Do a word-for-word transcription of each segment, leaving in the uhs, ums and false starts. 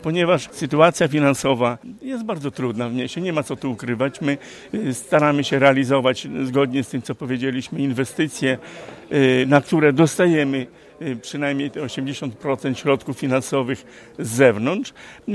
Ponieważ sytuacja finansowa jest bardzo trudna w mieście, nie ma co tu ukrywać. My staramy się realizować zgodnie z tym, co powiedzieliśmy, inwestycje, na które dostajemy przynajmniej te osiemdziesiąt procent środków finansowych z zewnątrz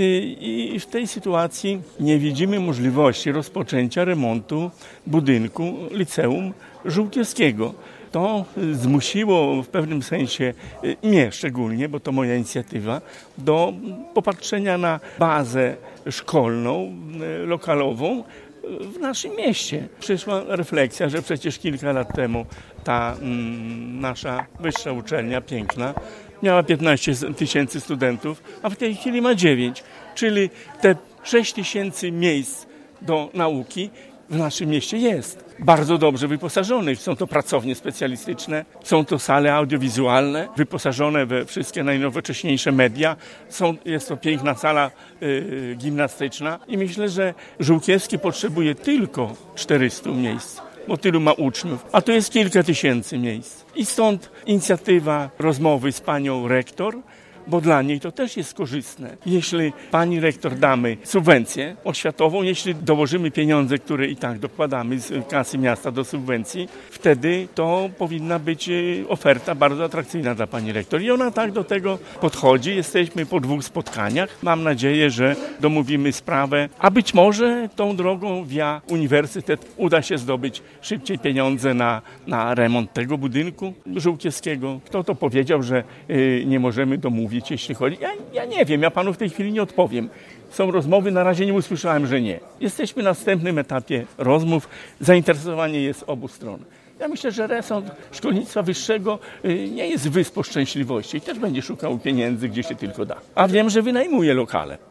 i w tej sytuacji nie widzimy możliwości rozpoczęcia remontu budynku Liceum Żółkiewskiego. To zmusiło w pewnym sensie mnie szczególnie, bo to moja inicjatywa, do popatrzenia na bazę szkolną, lokalową w naszym mieście. Przyszła refleksja, że przecież kilka lat temu ta mm, nasza wyższa uczelnia, piękna, miała piętnaście tysięcy studentów, a w tej chwili ma dziewięć, czyli te sześć tysięcy miejsc do nauki w naszym mieście jest. Bardzo dobrze wyposażonych. Są to pracownie specjalistyczne, są to sale audiowizualne, wyposażone we wszystkie najnowocześniejsze media. Są, jest to piękna sala y, gimnastyczna i myślę, że Żółkiewski potrzebuje tylko czterystu miejsc, bo tylu ma uczniów, a to jest kilka tysięcy miejsc. I stąd inicjatywa rozmowy z panią rektor, bo dla niej to też jest korzystne. Jeśli pani rektor damy subwencję oświatową, jeśli dołożymy pieniądze, które i tak dokładamy z kasy miasta do subwencji, wtedy to powinna być oferta bardzo atrakcyjna dla pani rektor. I ona tak do tego podchodzi. Jesteśmy po dwóch spotkaniach. Mam nadzieję, że domówimy sprawę, a być może tą drogą via uniwersytet uda się zdobyć szybciej pieniądze na, na remont tego budynku Żółkiewskiego. Kto to powiedział, że y, nie możemy domówić, jeśli chodzi. Ja, ja nie wiem, ja panu w tej chwili nie odpowiem. Są rozmowy, na razie nie usłyszałem, że nie. Jesteśmy na następnym etapie rozmów. Zainteresowanie jest obu stron. Ja myślę, że resort szkolnictwa wyższego nie jest wyspą szczęśliwości i też będzie szukał pieniędzy, gdzie się tylko da. A wiem, że wynajmuje lokale.